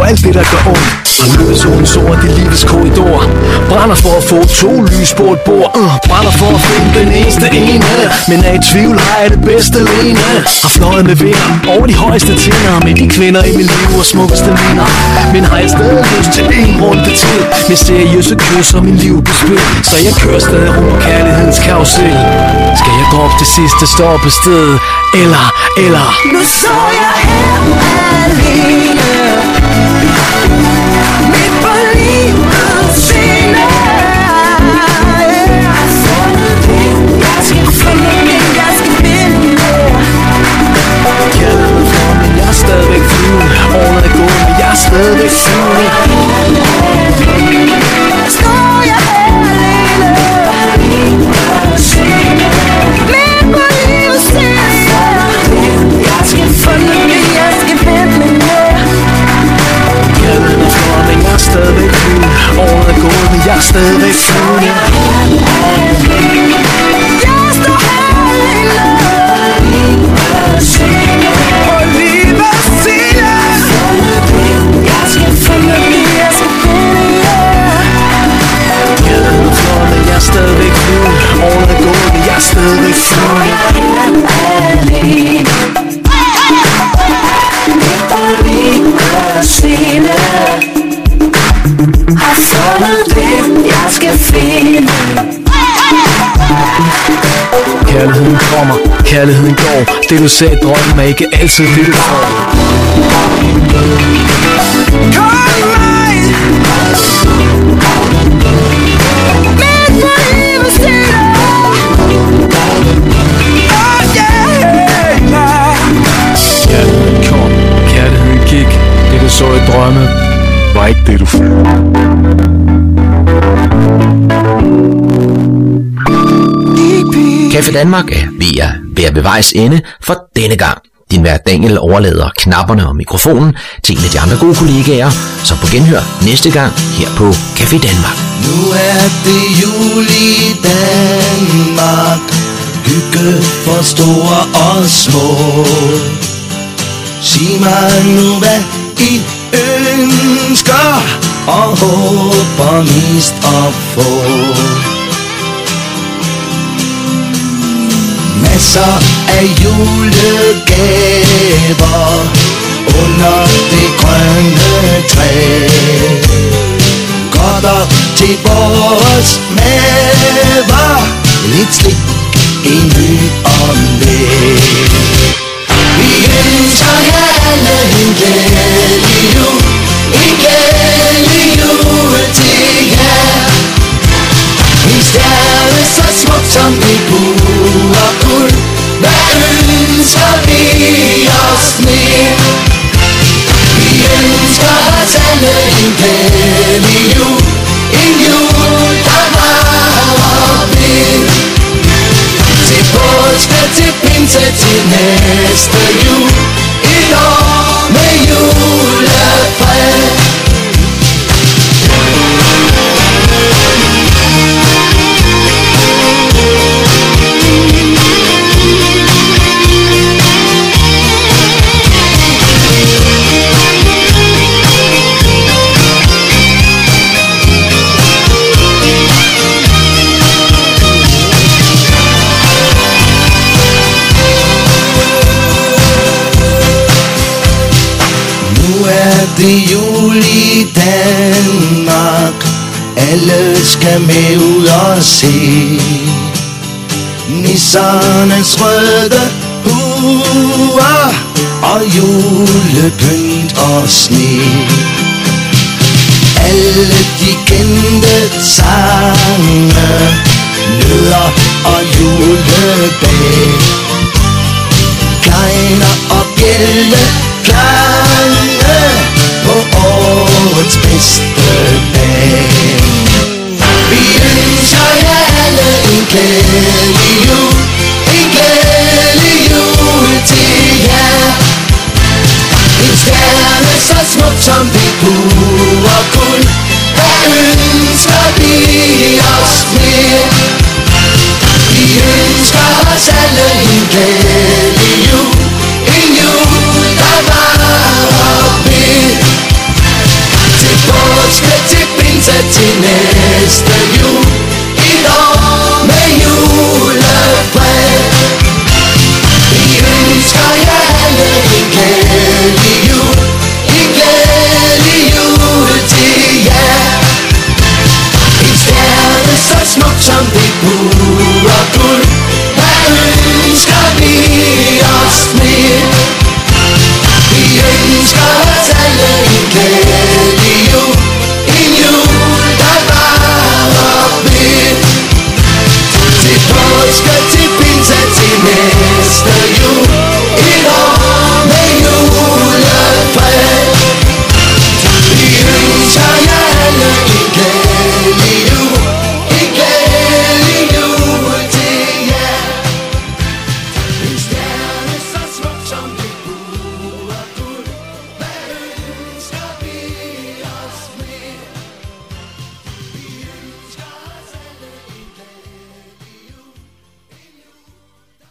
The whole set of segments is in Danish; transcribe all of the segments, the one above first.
alt det, der gør ondt. Og løbesålen sort i livets korridor. Brænder for at få 2 lys på et bord. Brænder for at finde den eneste ene. Men er i tvivl, har jeg det bedste alene. Har fløjet med vinder over de højeste tinder. Med de kvinder i mit liv og smukkeste minder. Men har jeg stadig lyst til en runde til. Med seriøse kys og min liv på spil. Så jeg kører stadig rundt på kærlighedens karusel. Skal jeg gå op til sidste stoppested? Eller nu så jeg her alene midt på livets scene. Jeg har fundet det, jeg skal finde det, jeg skal finde det. Kærligheden for mig, jeg er stadigvæk flyvende. Årene er gået, men jeg er stadigvæk flyvende. Står jeg her alene midt på livets scene. Jeg skal finde det, jeg skal finde det. Kærligheden for mig, jeg er stadigvæk flyvende. Årene er gået, men jeg er stadigvæk flyvende. Jeg står her alene på livets scene. Jeg skal finde det, jeg skal finde det. Kærligheden for mig, jeg er stadigvæk flyvende. Årene er gået, men jeg er stadigvæk flyvende. Har fundet det, jeg skal finde. Kærligheden kommer, kærligheden går. Det du sagde drømmen er ikke altid det du får. Kom mig midt på livets scene. Oh yeah. Kærligheden kom, kærligheden gik. Det du så i drømme var ikke det du fik. Café Danmark er ved at bevejs ende for denne gang. Din vært Daniel overlader knapperne og mikrofonen til en af de andre gode kollegaer, som på genhør næste gang her på Café Danmark. Nu er det jul i Danmark, hygge for store og små. Sig mig nu, hvad I ønsker og håber mest at få. Masser af julegaver under det grønne træ. Godter til vores maver, lidt slik i ny og næ. Vi ønsker jer alle en glædelig jul, en glædelig jul til jer. En stjerne så smuk som det pure guld, hvad ønsker vi os mere? Vi ønsker os alle en glædelig jul, en jul der varer ved. Til påske, til pinse, til næste jul, et år med julefred. Det jul i Danmark, alle skal med ud og se nissernes røde huer og julepynt og sne. Alle de kendte sange, nødder og julebag, klejner og bjælde klange på årets bedste dag. Vi ønsker jer alle en glædelig jul, en glædelig jul til jer. En stjerne så smuk som det pure guld, hvad ønsker vi os mere? Vi ønsker os alle en glædelig jul, en jul der varer ved. til næste jul. Et år med julefred. Vi ønsker jer alle en glædelig jul. En glædelig jul til jer. En stjerne så smuk som det pure guld. Hvad ønsker vi os mere? Vi ønsker os alle en glædelig jul. En jul der varer ved. Til påske, til pinse, til næste jul. Et år med julefred. Vi ønsker jer alle en glædelig jul. En glædelig jul til jer. En stjerne så smuk som det pure guld. Hvad ønsker vi os mere? Vi ønsker os alle en glædelig jul. En jul der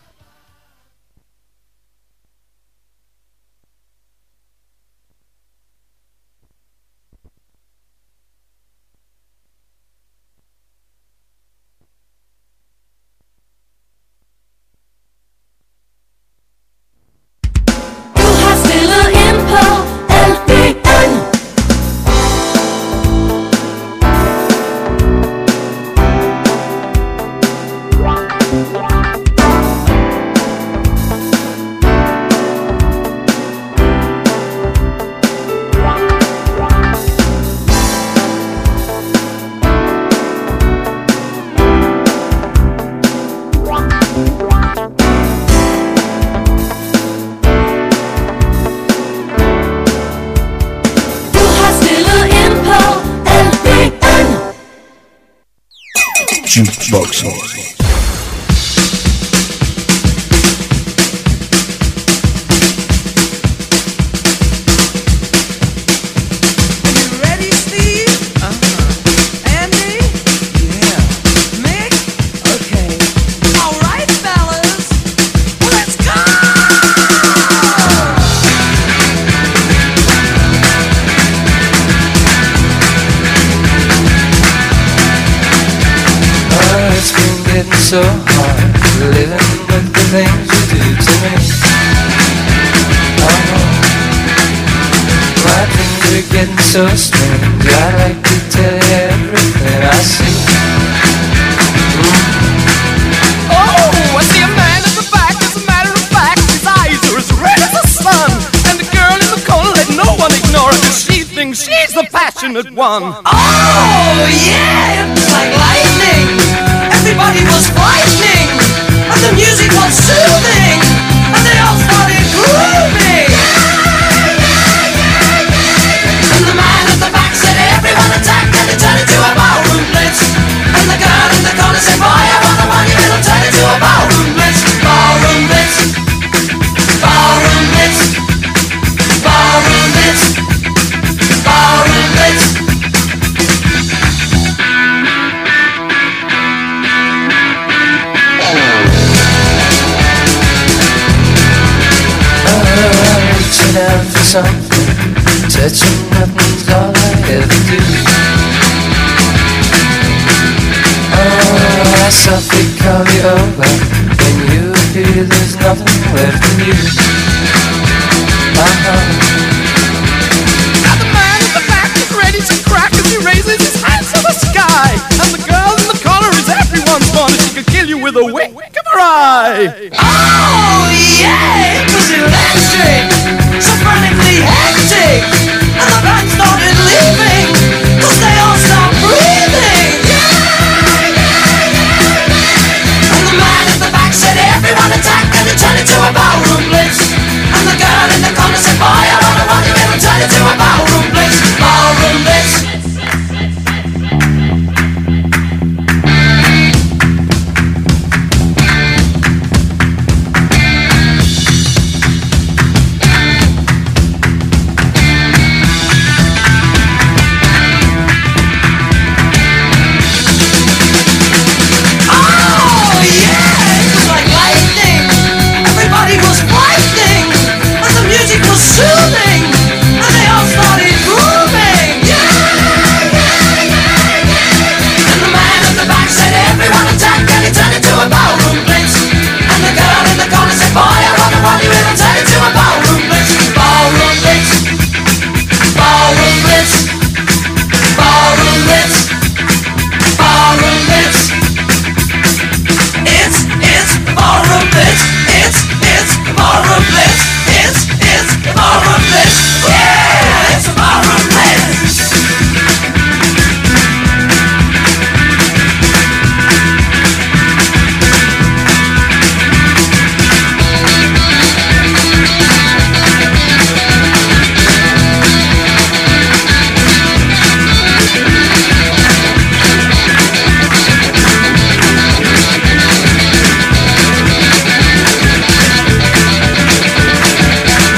Du har stillet ind på LBN. Du har stillet ind på LBN. Jukeboxen. Ready, Steve? Andy? Yeah. Mick? Okay. All right, fellas. Let's go! It's been getting so hard living with the things you do to me. My things are getting so strange. I like to tell you everything I see. Oh, I see a man in the back. As a matter of fact, his eyes are as red as the sun. And the girl in the corner, let no one ignore her, 'cause she thinks she's the passionate one. Oh, yeah! It's like lightning. Everybody was frightening. And the music was soothing. And they all started grooving. And the man at the back said, everyone attack. And it turned into a ballroom blitz. And the girl in the corner said, boy, I want the money. It'll turn into a ballroom blitz. Ballroom blitz. Ballroom blitz. Ballroom blitz. Ballroom blitz. Reaching out for something, touching nothing's all I ever do. I softly call you over when you feel there's nothing left in you. Now the man in the back is ready to crack as he raises his hands to the sky. And the girl in the corner is everyone's fun. She could kill you with a wink of her eye. Oh, yeah! It was electric! So frantically hectic! And the band started leaving! 'Cause they all stopped breathing! And the man at the back said, everyone attack! And it turned into a ballroom blitz! And the girl in the corner said, boy, I don't know what you will turn into a ballroom blitz! Ballroom blitz!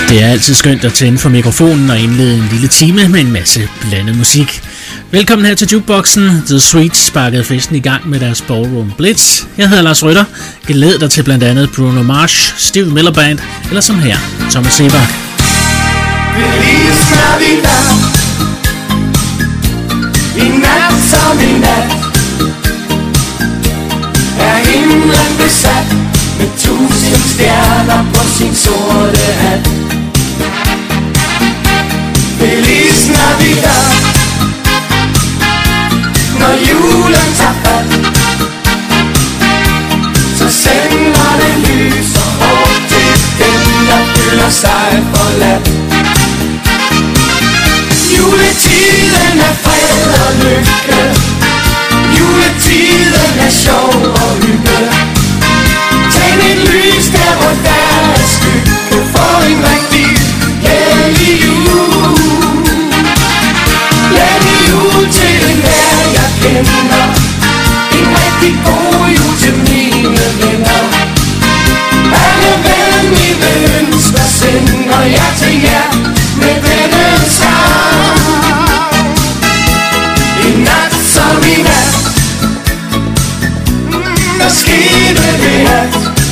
Det er altid skønt at tænde for mikrofonen og indlede en lille time med en masse blandet musik. Velkommen her til Jukeboxen. The Sweets sparkede festen i gang med deres Ballroom Blitz. Jeg hedder Lars Rytter. Glæd dig til blandt andet Bruno Mars, Steve Miller Band, eller som her, Thomas Sebak. Feliz Navidad. I nat som i nat er himlen besat med 1000 stjerner på sin sorte hat. Feliz Navidad. Når julen tager fat, så sender den lys og håb til dem, der føler sig forladt. Juletiden er fred og lykke, juletiden er sjov og hygge. Tænd et lys der, hvor der er skygge, for en rigtig glædelig jul. Glædelig jul til enhver jeg kender, en rigtig god jul til mine venner. Alle venlige ønsker sender jeg til jer med denne sang. I nat som i nat, der skete det at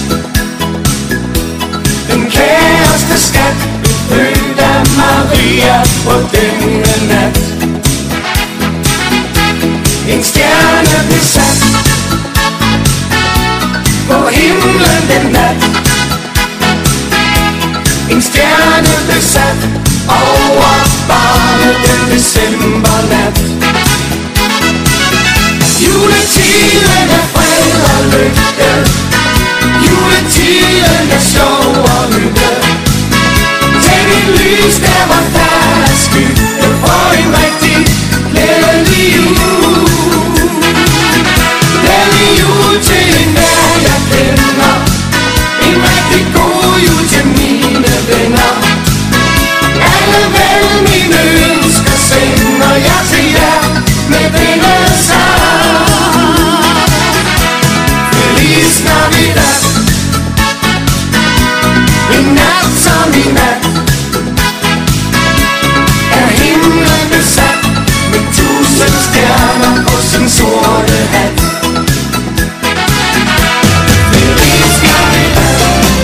den kæreste skat blev født af Maria på denne nat. En stjerne blev sat på himlen den nat. En stjerne blev sat over barnet den decembernat. Juletiden er fred og lykke, juletiden er sjov og hygge. Tænd et lys der, hvor der er skygge, for en rigtig glædelig jul. Glædelig jul til enhver jeg kender, en rigtig god jul til mine venner. Alle vel mine ønsker sender jeg til jer med denne sang. Feliz Navidad. En nat som i nat er himlen besat med 1000 stjerner på sin sorte hat. Feliz Navidad.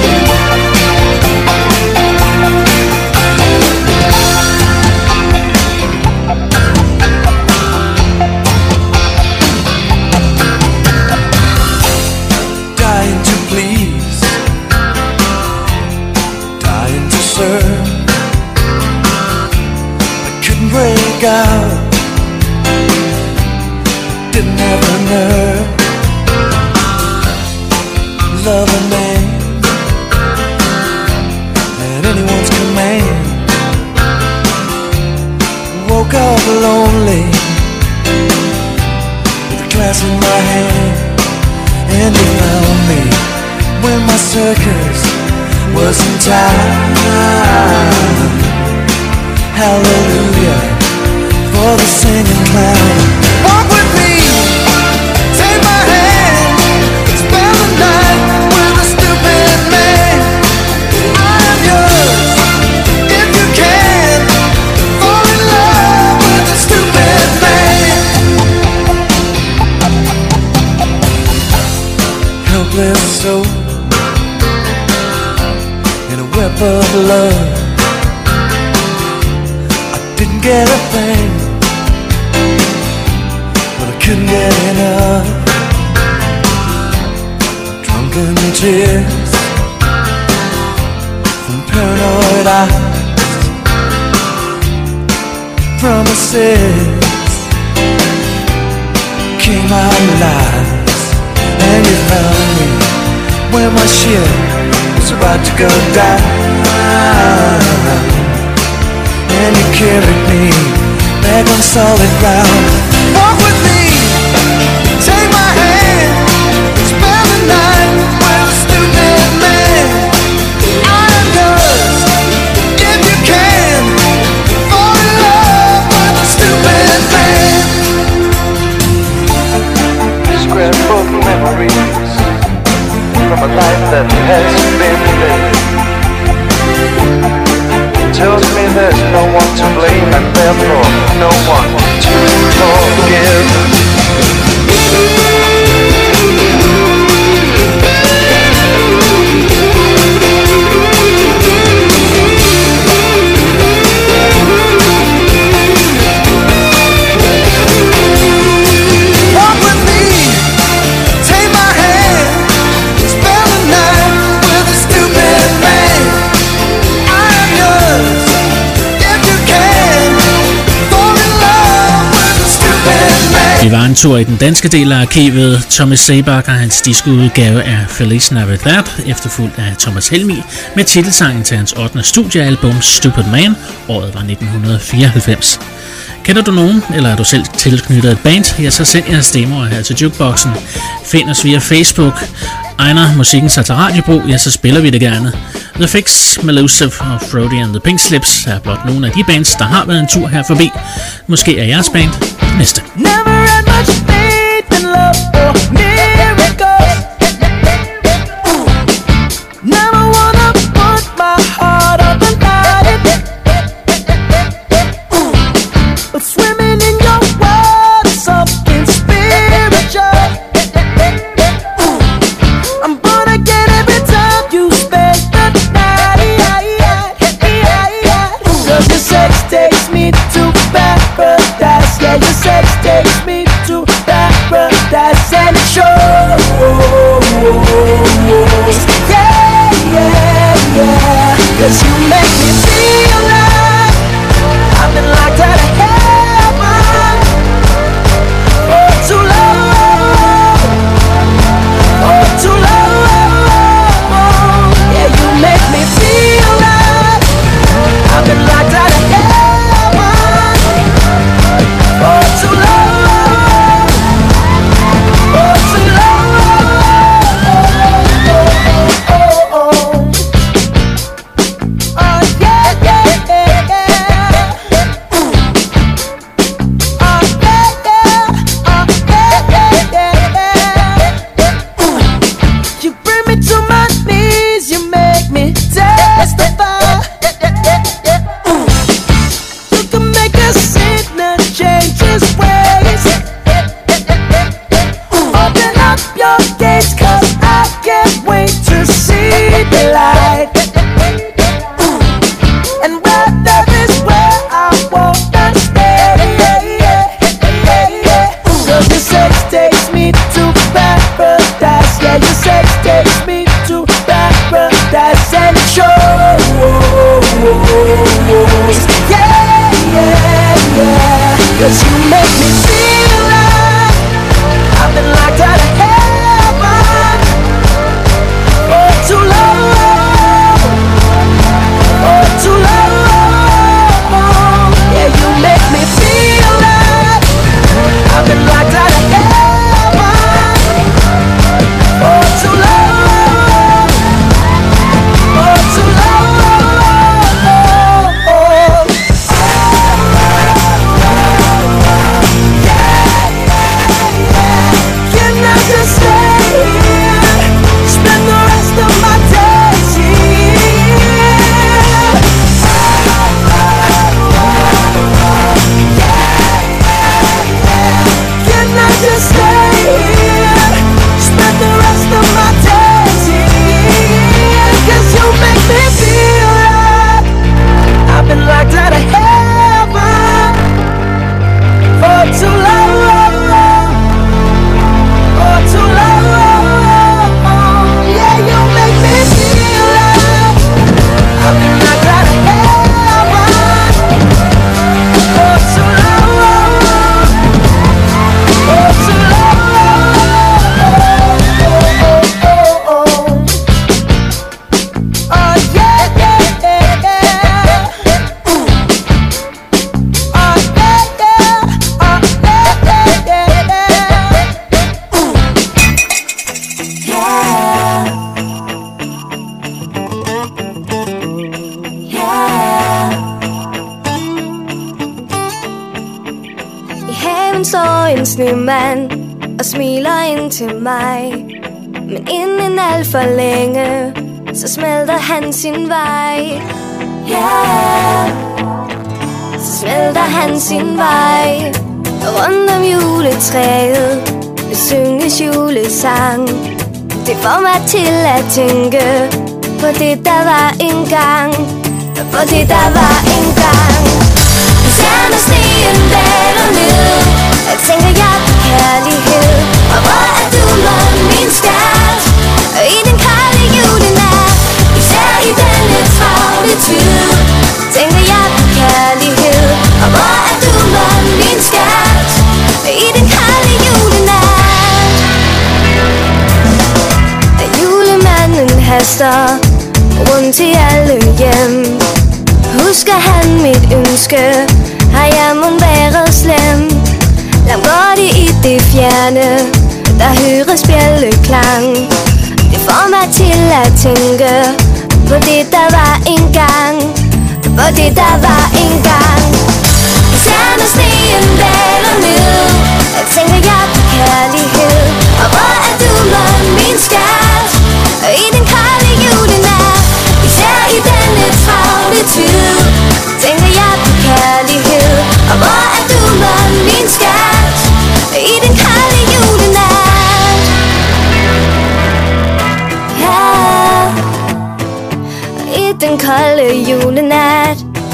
Dying to please, dying to serve. I couldn't break out, didn't have the nerve. Love a man at anyone's command. Woke up lonely with a glass in my hand. And you found me when my circus was in town. Hallelujah for the singing clown. Walk with me, take my hand, spend the night with a stupid man. I am yours if you can. Fall in love with a stupid man. Helpless soul in a web of love. I didn't get a thing, but I couldn't get enough. Drunken tears from paranoid eyes, promises came out lies. And you found me when my ship was about to go down. And you carried me back on solid ground. Walk with me, take my hand, spend the night with a stupid man. I am yours if you can. Fall in love with a stupid man. Scrapbook memories from a life that has been lived. no one to forgive. Vi var en tur i den danske del af arkivet. Thomas Sebak og hans diskoudgave af Feliz Navidad, efterfulgt af Thomas Helmig med titelsangen til hans 8. studiealbum Stupid Man. Året var 1994. Kender du nogen, eller er du selv tilknyttet et band? Ja, så send jeres demoer her til Jukeboxen. Find os via Facebook. Egner musikken sig til radiobrug, ja, så spiller vi det gerne. The Fix, Melusive og Frody and the Pink Slips er blot nogle af de bands, der har været en tur her forbi. Måske er jeres band næste. Never had much faith in love or miracles. Never wanna put my heart up and hide it. But swimming in your world is something spiritual. I'm born again every time you spend the night. Cause your sex takes me to paradise. Yeah, your sex takes me to paradise. And it shows. Yeah, yeah, yeah. Cause you make me feel like I've been locked out of heaven for too long. For too long. Yeah, you make me feel like I've been locked out of heaven for too long. For too long. Oh, yeah, yeah, yeah, yeah. Oh, yeah, yeah. Oh, yeah, yeah, yeah. You bring me to my knees, you make me testify. You can make a sinner change his ways. Open up your gates, cause I can't wait to see the light. And where there is where I wanna stay. Cause your sex takes me to paradise. Yeah, your sex takes me to paradise. And it shows. Yeah, yeah, yeah. Cause you make me feel like I've been locked out of heaven for too long. For too long. Yeah, you make me feel like I've been locked out of heaven for too long. For too long. Can I just stay here? Spend the rest of my days here. Can I just stay here? Spend the rest of my days here. Cause you make me feel like I've been locked out of heaven for too long. For too long. Yeah, you make me feel like I've been locked out of heaven for too long. For too long. Oh, yeah, yeah, yeah, yeah. Oh, yeah, yeah. Oh, yeah, yeah, I haven står en snemand og smiler ind til mig. Men inden alt for længe, så smelter han sin vej. Yeah. så smelter han sin vej. Rundt om juletræet vil synges julesang. Det får mig til at tænke på det der var engang. På det der var engang. Ser når sneen daler ned, jeg tænker jeg på kærlighed. Og hvor er du med min skat? I den kolde julenat, især i denne travle tid, tænker jeg på kærlighed. Og hvor er du med min skat? I den kolde julenat. Julemanden haster rundt til alle hjem. Husker han mit ønske? Har jeg mon været slem? Langt borte i det fjerne, der høres bjælleklang. Det får mig til at tænke på det der var engang. På det der var engang. Især når sneen daler ned, jeg tænker jeg på kærlighed. Og hvor er du med min skat? I den kolde julenat, især i denne travle tid, tænker jeg på kærlighed. Og hvor er du med min skat? I den kolde julenat. Ja, i den kolde julenat.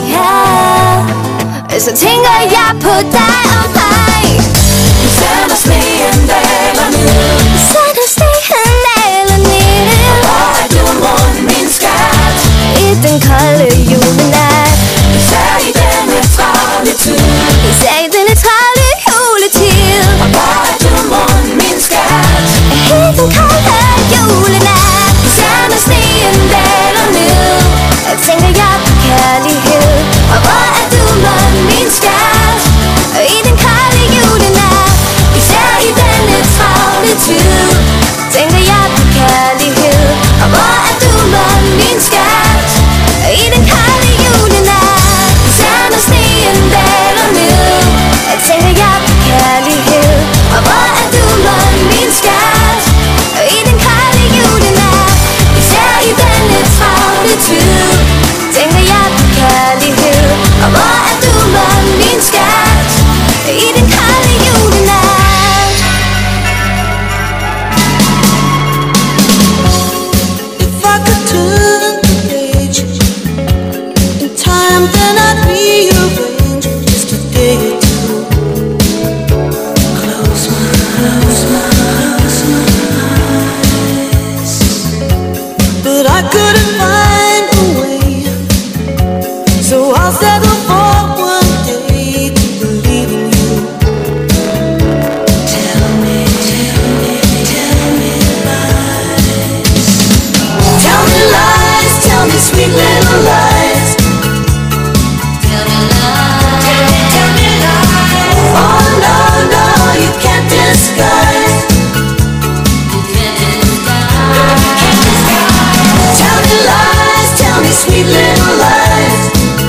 Ja, så tænker jeg på dig og mig. Især når sneen daler ned, især når sneen daler ned. Hvor er du mon min skat? I den kolde julenat, især i denne travle tid, især i denne travle juletid. Og hvor er du mon min skat? I den kolde julenat, især når sneen daler ned, jeg tænker jeg på kærlighed. Og hvor er du med min skat? I den kolde julenat, især i denne travle tid, tænker jeg på kærlighed. Og hvor er du med min skat? I den kolde julenat, især når sneen daler ned, jeg tænker jeg på kærlighed. Og hvor er du med min skat? I den kolde julenat, især i denne travle tid, tænker jeg på kærlighed. Og hvor er du med min skat? I den kolde julenat. If I could turn the page in time, then I'd rearrange just a day or two. Close my eyes, but I couldn't find a way, so I'll settle for one day to believe in you. Tell me lies. Tell me lies, tell me sweet little lies. Tell me lies. Oh no, no, you can't disguise. Tell me lies, tell me sweet little lies.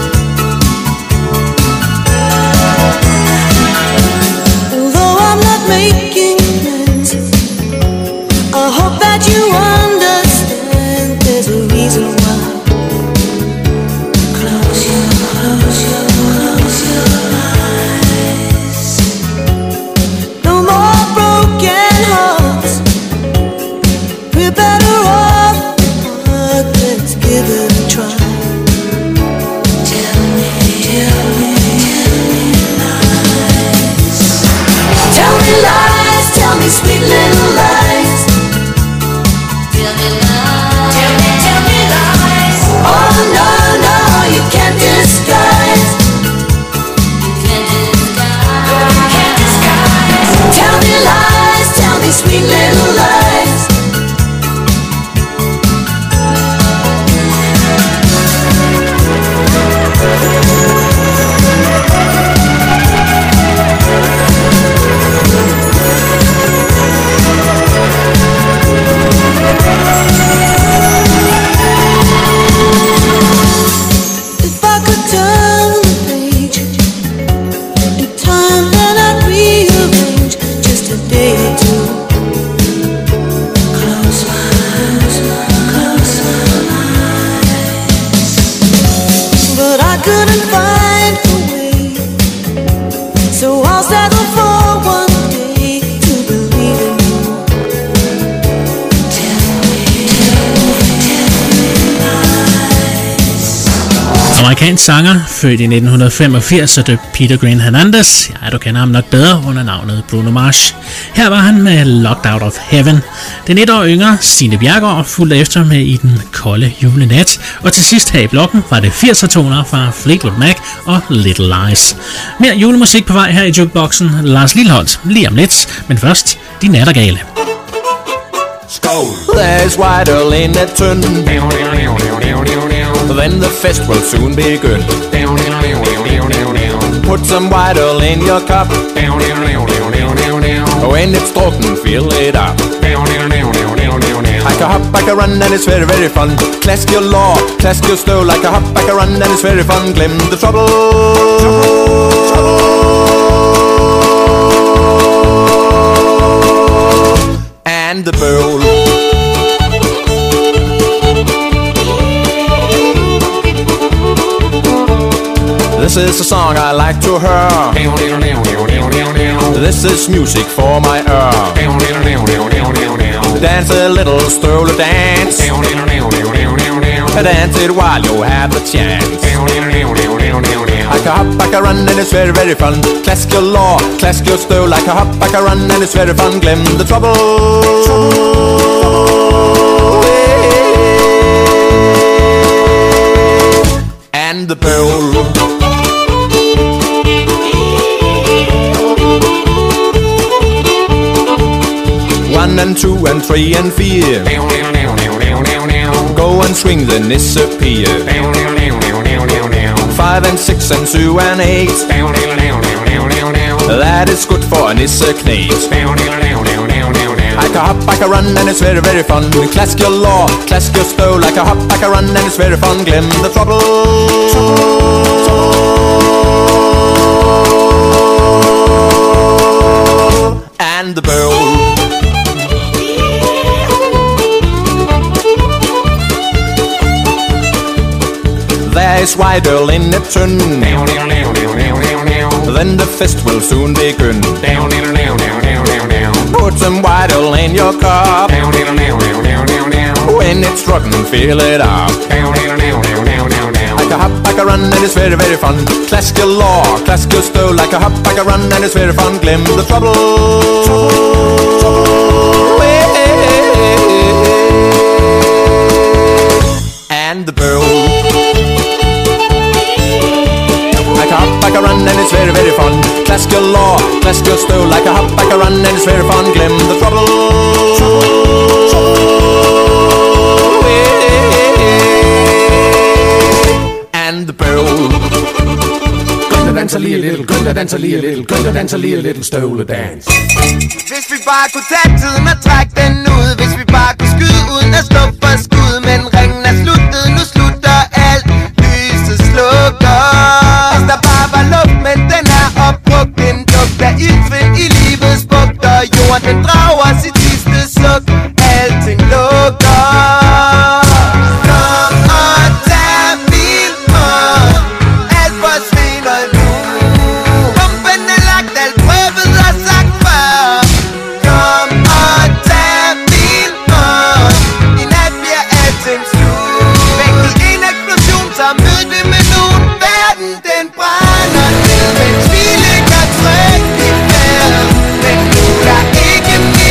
Although I'm not making plans, I hope that you understand there's a reason why. Close your eyes. No more broken hearts. We're better off apart. Let's give it a try. Tell me lies. Tell me lies, tell me sweet little lies. Tell me lies. Oh no, no, you can't disguise. Tell me lies, tell me sweet little lies. amerikansk sanger, født i 1985 og døbt Peter Green Hernandez. Ja, du kender ham nok bedre under navnet Bruno Mars. Her var han med Locked Out of Heaven. Den 1 år yngre Stine Bjerregaard fulgte efter med I den kolde julenat. Og til sidst her i blokken var det 80'er-toner fra Fleetwood Mac og Little Lies. Mere julemusik på vej her i jukeboxen. Lars Lilholt lige om lidt, men først De Nattergale. There's white earl in that tun. Then the fest will soon begin. Put some white earl in your cup. When it's drunken, fill it up. Like a hop, like a run, and it's very, very fun. Clask your law, clask your stove. Like a hop, like a run, and it's very fun. Glim the trouble. And the bowl. This is a song I like to hear. This is music for my ear. Dance a little stroller dance. Dance it while you have the chance. Like a hop, like a run, and it's very, very fun. Clask your law, clask your stove. Like a hop, like a run, and it's very fun. Glim the trouble. And the bowl. 1 and 2 and 3 and 4. Go and swing the disappear. 5 and 6 and 2 and 8. That is good for a nisse knet. Like a hop, like a run, and it's very, very fun. Clask your law, clask your stove. Like a hop, like a run, and it's very fun. Glim the trouble. And the bowl. There's white earl in the tun. Then the fest will soon begin. Put some white earl in your cup. When it's rotten, fill it up. Like a hop, like a run, and it's very, very fun. Clask your law, clask your stove. Like a hop, like a run, and it's very fun. Glim the trouble. And the bowl. Like a hop, like a run, and it's very, very fun. Clask your law, clask your stove. Like a hop, like a run, and it's very fun. Glim the trouble. And the bowl. Gynda danser lige little, gynda danser lige little, gynda danser lige little støvledans. Hvis vi bare kunne tage tiden og trække den ud. Hvis vi bare kunne skyde uden at stå for skud. Men ringen er sluttet, nu slutter alt. Lyset slukker. Hvis der bare var luft, men den er opbrugt. Den dufter iltvind i livets bugter. Jorden den drager sit sidste suk. Alting lukker. Kom og tag min hånd. Alt forsvinder nu. Bomben er lagt, alt prøvet og sagt før. Kom og tag min hånd. I nat bliver alting slut. Væk i en eksplosion, så mød det med nogen. Verden den brænder ned, mens vi ligger trygt i færd. Men nu er der ikke mere.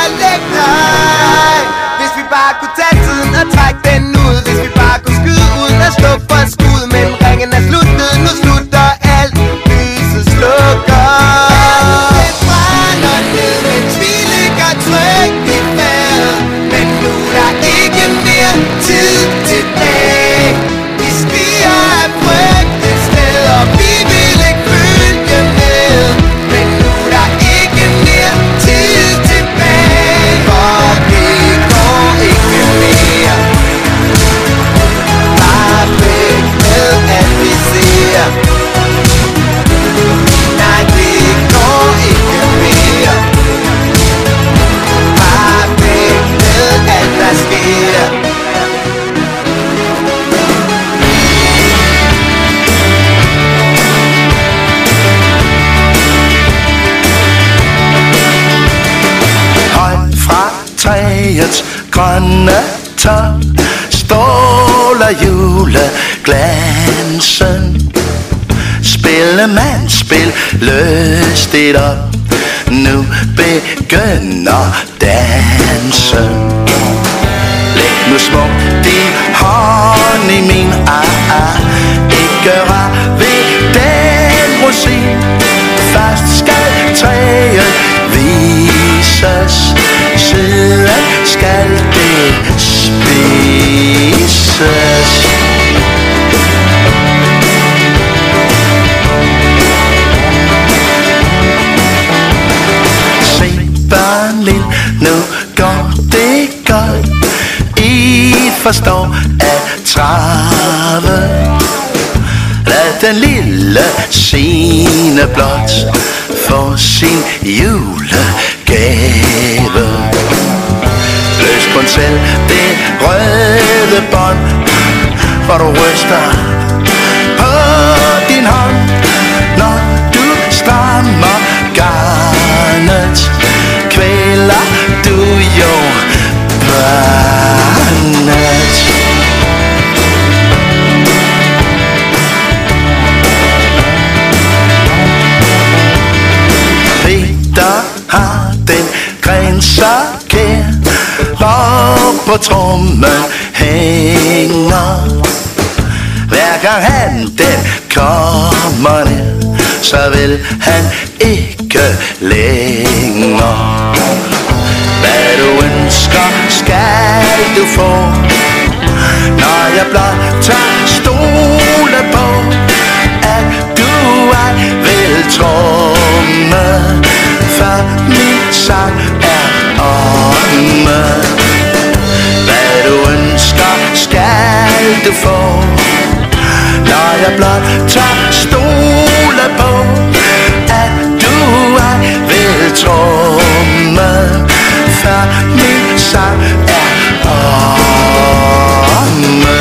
lægge dig. Hvis vi bare kunne tage tiden og trække den ud. Hvis vi bare kunne skyde uden at stå for skud. Men ringen er sluttet, nu slutter alt. Lyset slukker. Det brænder ned, mens vi ligger trygt i vejret. Men nu er der ikke mere tid tilbage. Vi stiger af frygt et sted, og vi vil ikke følge med. Men nu er der ikke mere tid tilbage. For det går ikke mere. Bare væk med alt vi ser. Nej, det går ikke mere. Bare væk med alt der sker. Højt fra træets grønne top stråler juleglansen. Spillemand, spil lystigt op. Nu begynder dansen. Læg nu smukt din hånd i min ikke rør ved den rosin. Først skal træet vises, siden skal det spises. Se børn lille, nu går det godt. I forstår at trave. Lad den lille Signe blot få sin julegave. Løs kun selv det røde bånd, hvor du ryster på din hånd, når du strammer garnet. Kvæler du jo barnet. Peter har den gren så kær, hvor på trommen hænger. Hver gang han den kommer ned, så vil han ikke længere. Hvad du ønsker skal du få, når jeg blot tager stole på, at du ej vil tromme, for min sang er omme. Hvad du ønsker skal du få, når jeg blot tager stole på, at du ej vil tromme, for min sang er omme.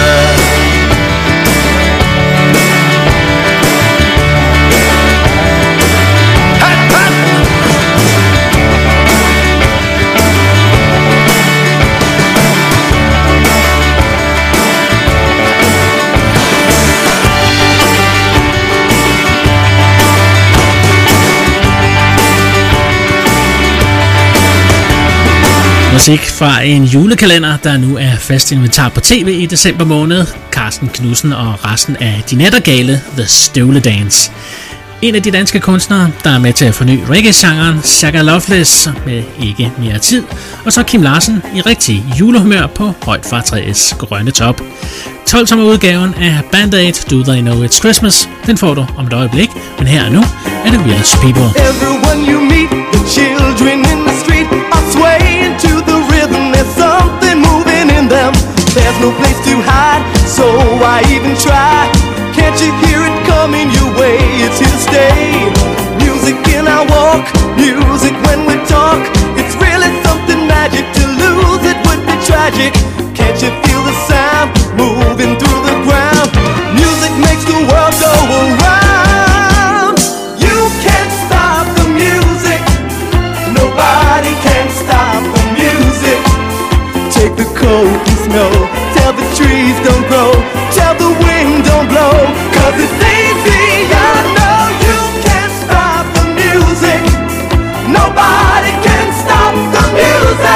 Musik fra en julekalender, der nu er fast inventar på tv i december måned. Carsten Knudsen og resten af De Nattergale, The Støvle Dance. En af de danske kunstnere, der er med til at forny reggae-genren, Shaka Loveless med Ikke Mere Tid. Og så Kim Larsen i rigtig julehumør på Højt fra træets grønne top. 12-tommer udgaven af Band-Aid, Do They Know It's Christmas. Den får du om et øjeblik, men her og nu er det Village People. Everyone you meet, the children in the street are swaying to the rhythm. There's something moving in them. There's no place to hide, so why even try? Can't you hear it coming your way? It's here to stay. Music in our walk, music when we talk. It's really something magic. To lose it would be tragic. Can't you feel the sound moving through the ground? Music makes the world go around. You can't stop the music. Nobody can stop the music. Take the cold and snow. Tell the trees don't grow. Tell the wind don't blow. Cause it's easy, I know. You can't stop the music. Nobody can stop the music.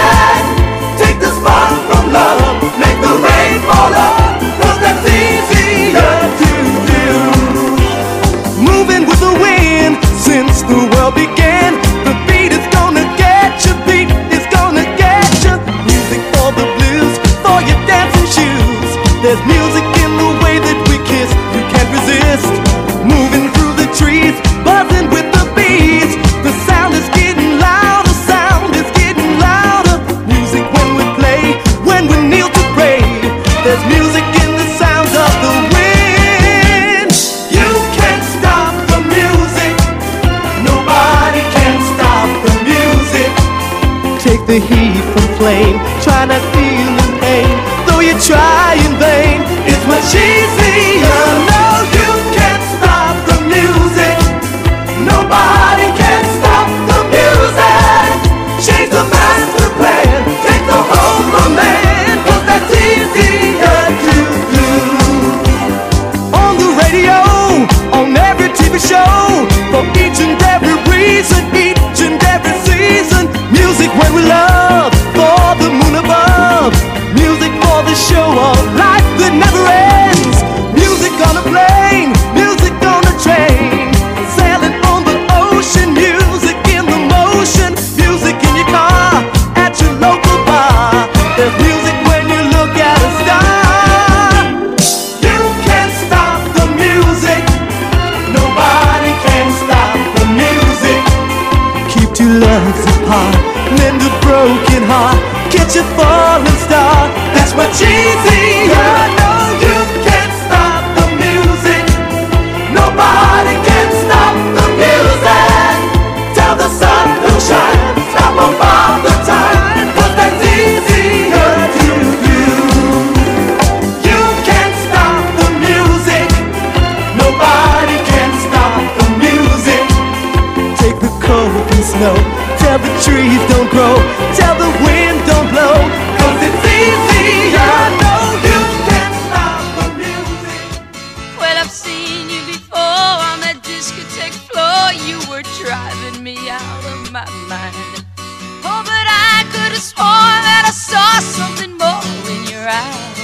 the heat from flame. Try not feel the pain, though you try in vain. It's much easier. No, you can't stop the music. Nobody can stop the music. Change the master plan, take the whole command, 'cause that's easier to do. On the radio, on every TV show, for each and every reason, each and every season. Music when we love, for the moon above. Music for the show of life that never ends. Music on a plane, music on a train, sailing on the ocean. Music in the motion, music in your car, at your local bar. There's music when you look at a star. You can't stop the music. Nobody can stop the music. Keep two loves apart, mend a broken heart, catch a falling star. That's much easier. No, you can't stop the music. Nobody can stop the music. Tell the sun to shine, stop them all the time, 'cause that's easier to do. You can't stop the music. Nobody can stop the music. Take the cold and snow, tell the trees don't grow, tell the wind don't blow, 'cause it's easier. No, you can't stop the music. Well, I've seen you before on that discotheque floor. You were driving me out of my mind. Oh, but I could have sworn that I saw something more in your eyes.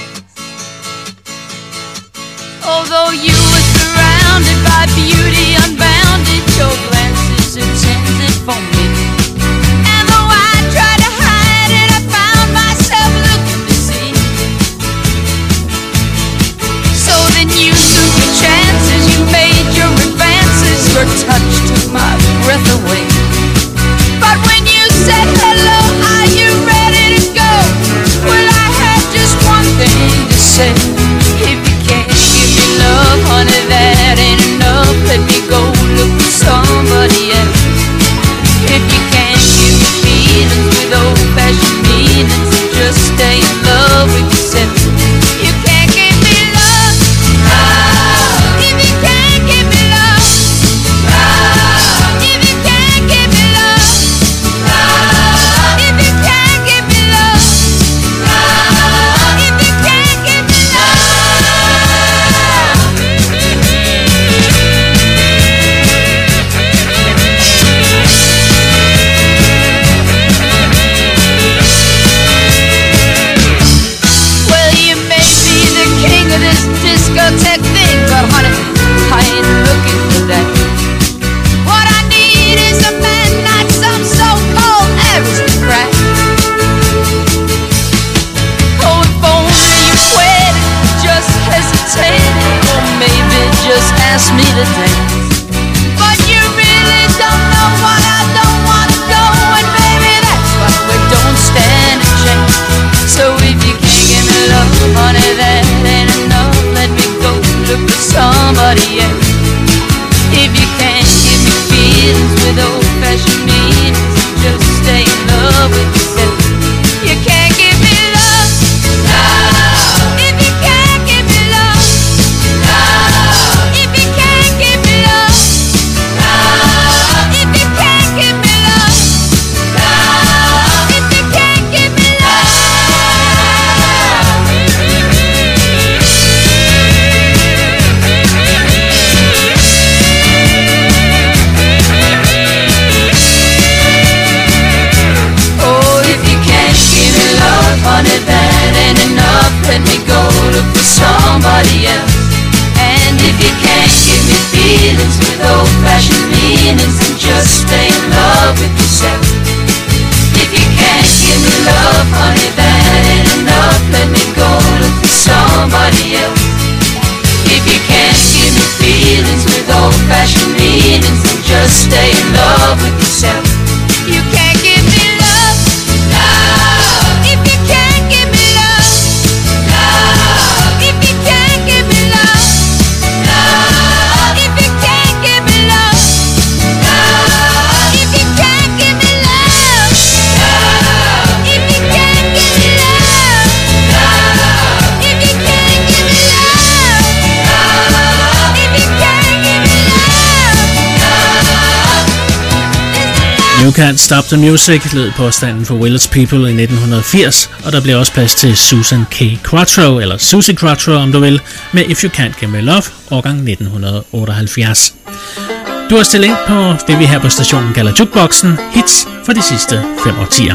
Although you were surrounded by beauty unbounded, your glances intended for me. And though I tried to hide it, I found myself looking to see. So then you took your chances, you made your advances. Your touch took my breath away. But when you said hello, are you ready to go? Well, I had just one thing to say. If you can't give me love, honey, that ain't enough. Let me go look for somebody else. If you can't give me feelings with old-fashioned meanings, just stay in love with yourself. You can't give me love. If you can't give me love. If you can't give me love. If you can't give me love. If you can't give me Well, you may be the king of this discotheque thing, but honey, I ain't looking for that. What I need is a man, not some so-called aristocrat. Oh, if only you waited, just hesitated, or maybe just asked me to dance. But you really don't know what I don't want to go, and baby, that's why we don't stand a chance. So if you can't give me love, honey, that ain't enough. Let me go look for somebody else. If you can't give me feelings with old-fashioned meanings, just stay in love with yourself. You can't give me love. If you can't give me love. If you can't give me love. If you can't give me love. If you can't give me love. Oh, You Can't Stop the Music lød påstanden for Village People i 1980, og der blev også plads til Susan K. Quattro, eller Susie Quattro om du vil, med If You Can't Give Me Love, årgang 1978. Du har stillet ind på det, vi her på stationen kalder Jukeboxen, hits for de sidste 5 årtier.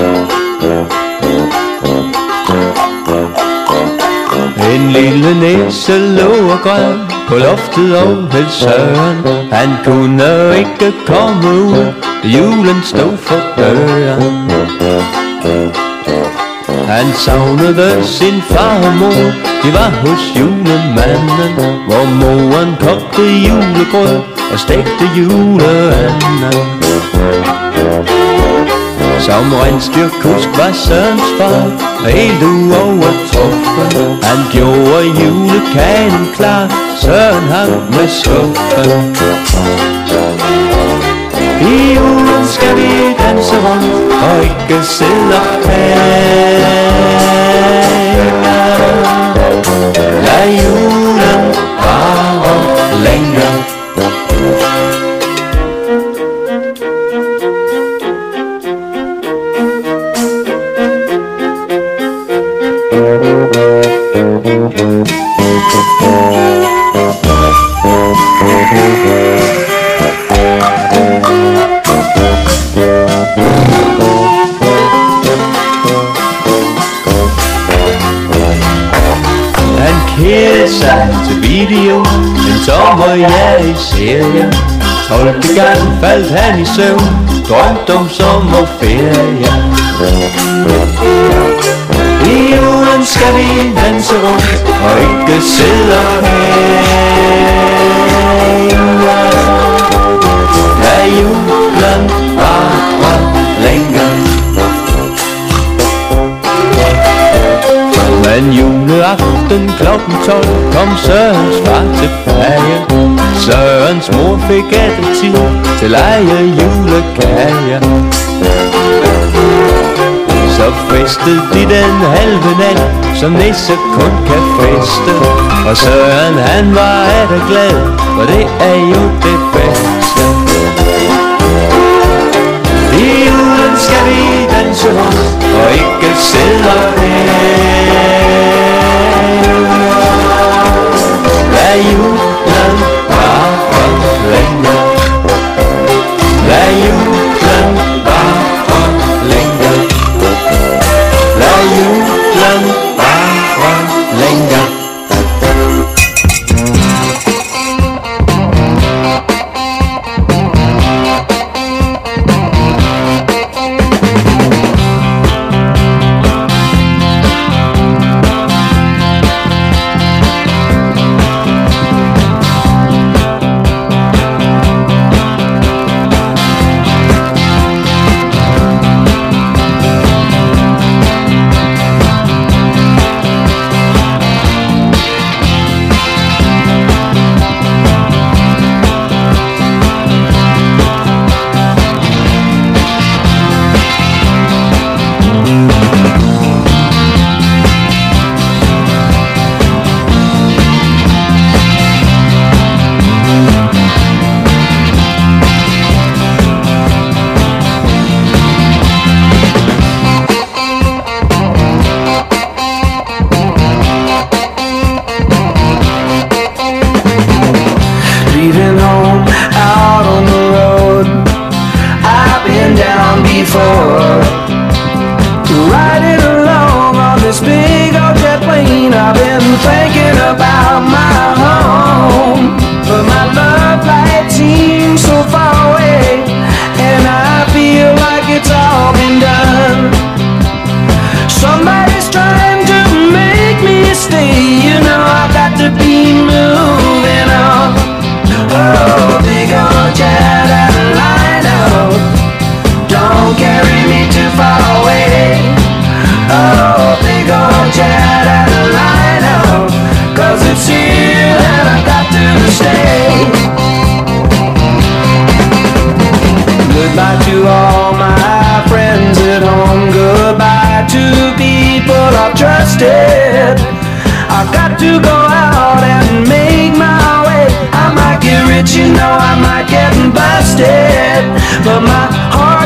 En lille næse lå og græd på loftet og hed Søren. Han kunne ikke komme ud, julen stod for døren. Han savnede sin far og mor, de var hos julemanden, hvor moren kogte julegrød og stegte juleanden. Som rensdyrkusk var Sørens far helt uovertruffen. Han gjorde julekagen klar, Søren hang med skuffen. I julen skal vi danse rundt og ikke sidde og klage. Lad julen vare længere. Til video, en sommer jeg i serie. 12. gang faldt han i søvn, drømte om sommerferie. I julen skal vi danse rundt og ikke sidde og hænge. Lad julen vare længere. Men juleaften klokken 12 kom Sørens far tilbage. Sørens mor fik ikke tid til lege julekager. Så festede de den halve nat, som nisse kun kan feste. Og Søren han var atter glad, for det er jo det bedste. I julen skal vi danse rundt og ikke sidde og hænge. Lad julen vare længere. Lad julen vare længere. Lad julen vare længere. But my heart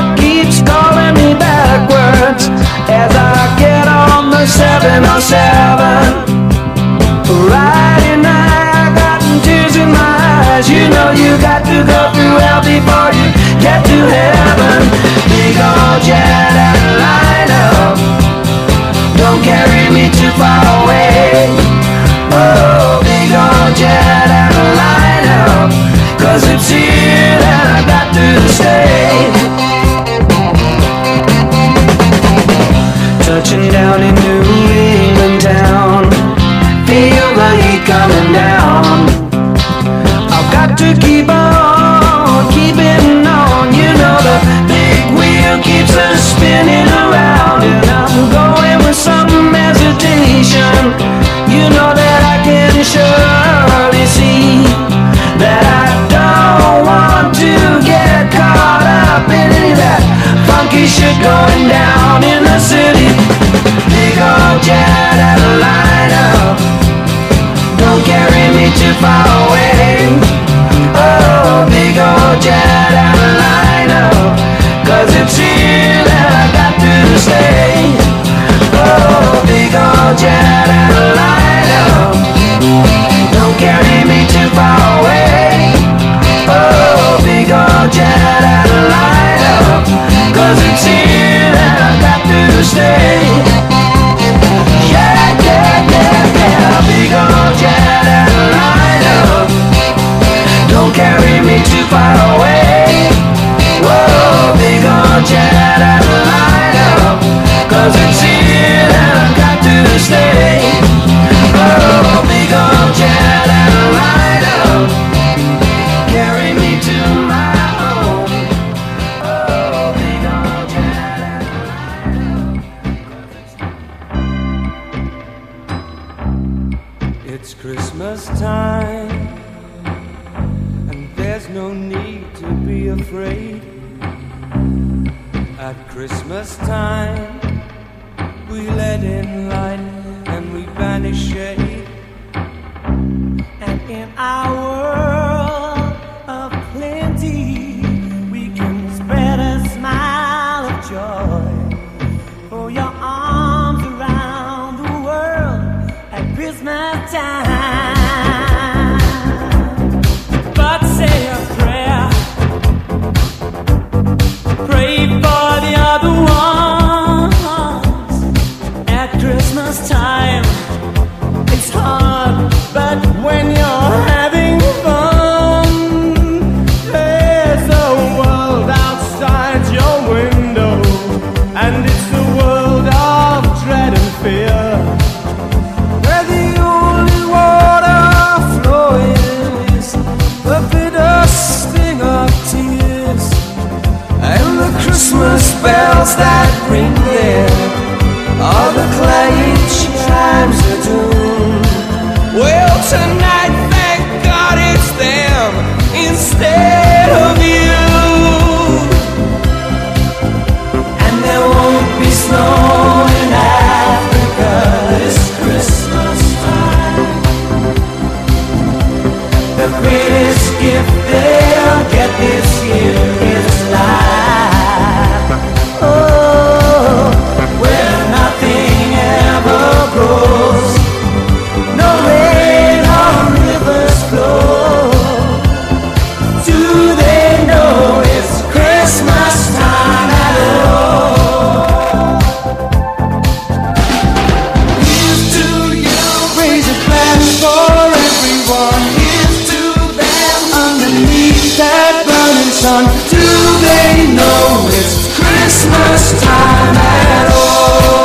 far away. Whoa, big old jet and light up, 'cause it's here and I've got to stay. Oh, big old jet and light up, carry me to my home. Oh, big old jet and light up. It's Christmas time, and there's no need to be afraid. At Christmas time, we let in light and we banish shade. And in our world of plenty, we can spread a smile of joy. For your arms around the world at Christmas time. But say a prayer, pray for the other ones. At Christmas time, it's hard, but when you're having fun, there's a world outside your window, and it's a world of dread and fear, where the only water flowing is the bitter sting of tears, and the Christmas bells that ring there are the clanging chimes of doom. Well, tonight, thank God it's them instead of you. And there won't be snow in Africa this Christmas time. The greatest gift they'll get this year is life. Oh, where nothing ever grows, no rain or rivers flow. Do they know it's Christmas time at all? Here's to you, raise a glass for everyone. Here's to them underneath that burning sun. Do they know it's Christmas time at all?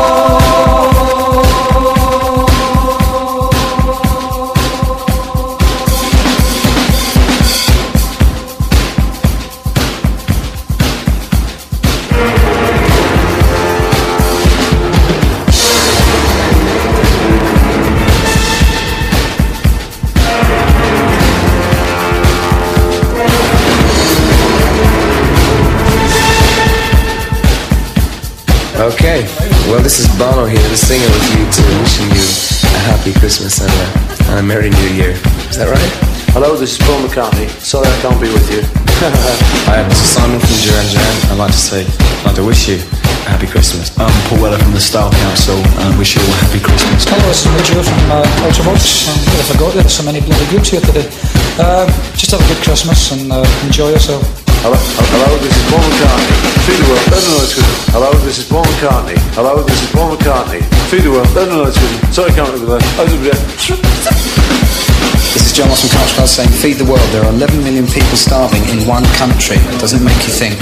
Okay, well this is Bono here, the singer with you too, wishing you a happy Christmas and a Merry New Year. Is that right? Hello, this is Paul McCartney. Sorry I can't be with you. Hi, this is Simon from Duran Duran. I'd like to wish you a happy Christmas. I'm Paul Weller from the Style Council and wish you all a happy Christmas. Hello, this is Joe from Ultravox. I forgot there's so many bloody groups here today. Just have a good Christmas and enjoy yourself. Hello, this is Paul McCartney. Feed the world, don't know it's good. Hello, this is Paul McCartney. Hello, this is Paul McCartney. Feed the world, don't know it's good. Sorry, I can't remember that. This is John Ross from Couch Club saying, feed the world. There are 11 million people starving in one country. Does it make you think?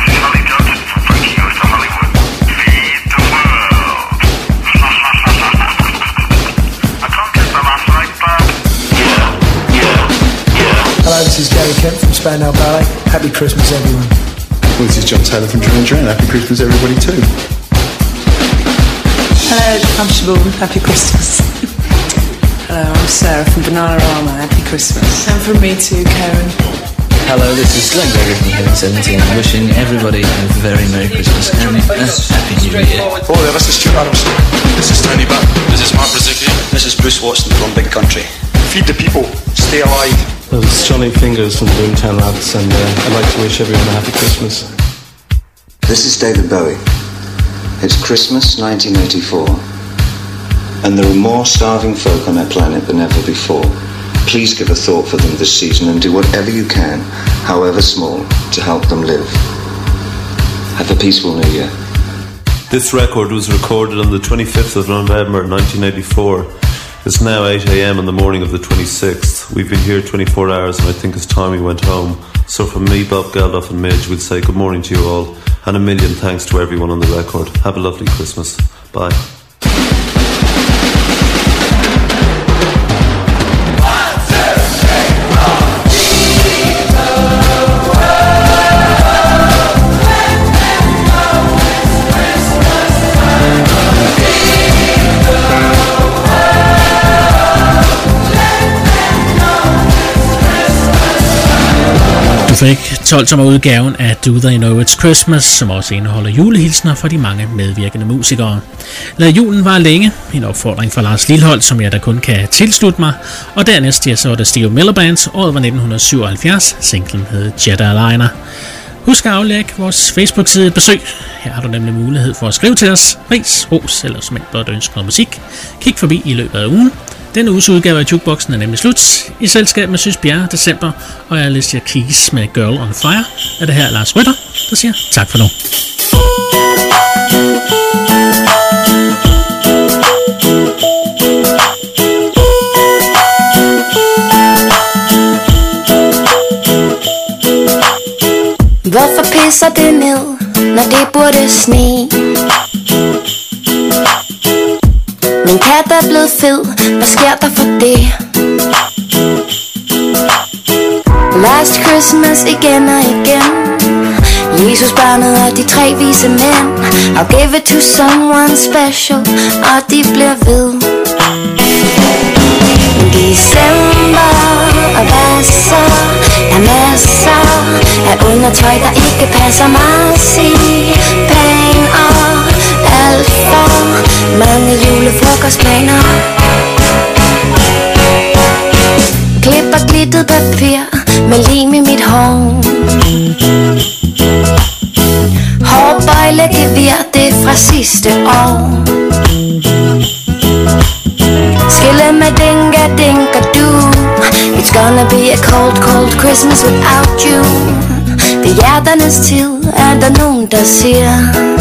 Hello, this is Gary Kemp from Spandau Ballet. Happy Christmas, everyone. Well, this is John Taylor from Duran Duran. Happy Christmas, everybody, too. Hello, I'm Siobhan. Happy Christmas. Hello, I'm Sarah from Bananarama. Happy Christmas. And from me too, Karen. Hello, this is Glenn Gregory from Heaven 17, wishing everybody a very Merry Christmas and a Happy New Year. Oh, yeah, this is Stuart Adamson. This is Tony Butt. This is Mark Brzezicki. This is Bruce Watson from Big Country. Feed the people. Stay alive. It's Johnny Fingers from Boomtown Rats, and I'd like to wish everyone a happy Christmas. This is David Bowie. It's Christmas 1984, and there are more starving folk on our planet than ever before. Please give a thought for them this season and do whatever you can, however small, to help them live. Have a peaceful New Year. This record was recorded on the 25th of November 1984. It's now 8 a.m. on the morning of the 26th. We've been here 24 hours and I think it's time we went home. So from me, Bob Geldof and Midge, we'd say good morning to you all and a million thanks to everyone on the record. Have a lovely Christmas. Bye. Du fik 12-tommer udgaven af Do They Know It's Christmas, som også indeholder julehilsner fra de mange medvirkende musikere. Lad julen vare længe, en opfordring fra Lars Lilholt, som jeg da kun kan tilslutte mig, og dernæst så var det Steve Miller Band, året var 1977, singlen hed Jet Airliner. Husk at aflægge vores Facebook-side et besøg. Her har du nemlig mulighed for at skrive til os, ris, ros eller som blot ønsker noget musik. Kig forbi i løbet af ugen. Denne uges udgave af Jukeboxen er nemlig slut. I selskab med Sys Bjerre, December og Alicia Keys med Girl on Fire er det her Lars Rytter, der siger tak for nu. Hvorfor pisser det ned, når det burde sne? Min kat er blevet fed, hvad sker der for det? Last Christmas igen og igen. Jesus barnet og de 3 vise mænd. I'll give it to someone special, og de bliver ved. December, og hvad så? Der er masser af undertøj, der ikke passer mig. Penge og alt for mange julefrokostplaner. Klipper glittet papir med lim i mit hår. Hårbøjlegevir, det er fra sidste år. Skille med dinga dinga du. It's gonna be a cold, cold Christmas without you. Det er hjerternes tid, er der nogen der siger.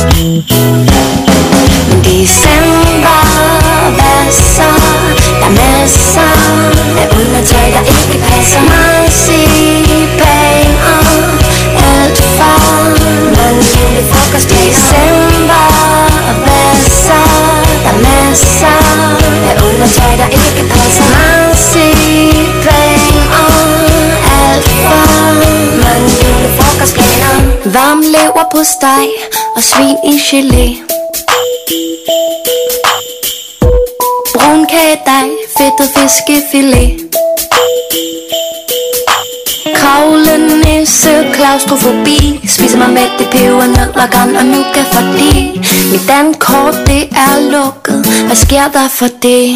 Men december, hvad så? Der er masser af undertøj, der ikke passer mig. Penge og alt for mange julefrokost. December, hvad så? Der er masser af undertøj, der ikke passer mig. Penge og alt for mange julefrokostplaner. Varm lever på steg og svin i gelé. Brunkagedej, fedtet fiskefilet. Kravlenisse, klaustrofobi. Spiser mig mæt, det pebernød, lagan og nougat, fordi mit dankort, det er lukket. Hvad sker der for det?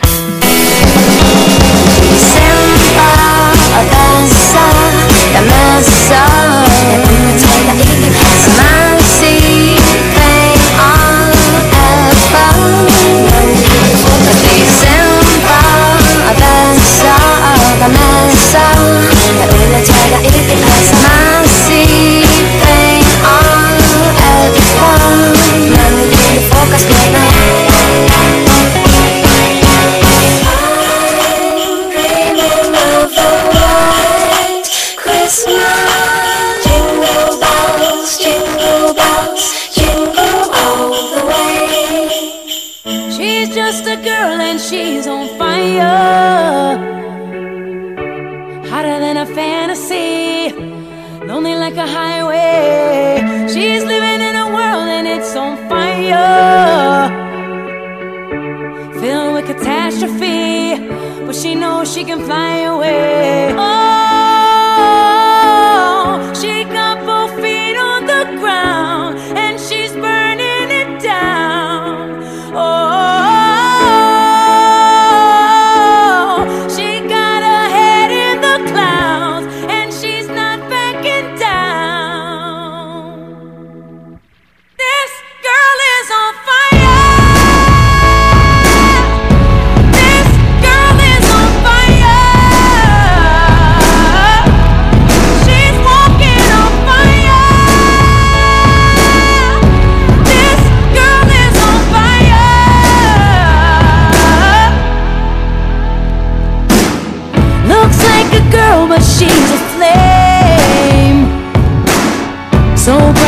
December, og hvad så? Der er masser af undertøj, der ikke passer mig. Penge og alt for december, og hvad så? Der er masser af undertøj, der ikke passer mig. Penge og alt for mange julefrokostplaner. She's on fire, hotter than a fantasy, lonely like a highway. She's living in a world and it's on fire, filled with catastrophe, but she knows she can fly away. Oh, she got both feet on the ground and she's burning it down. Oh, but she's a flame. So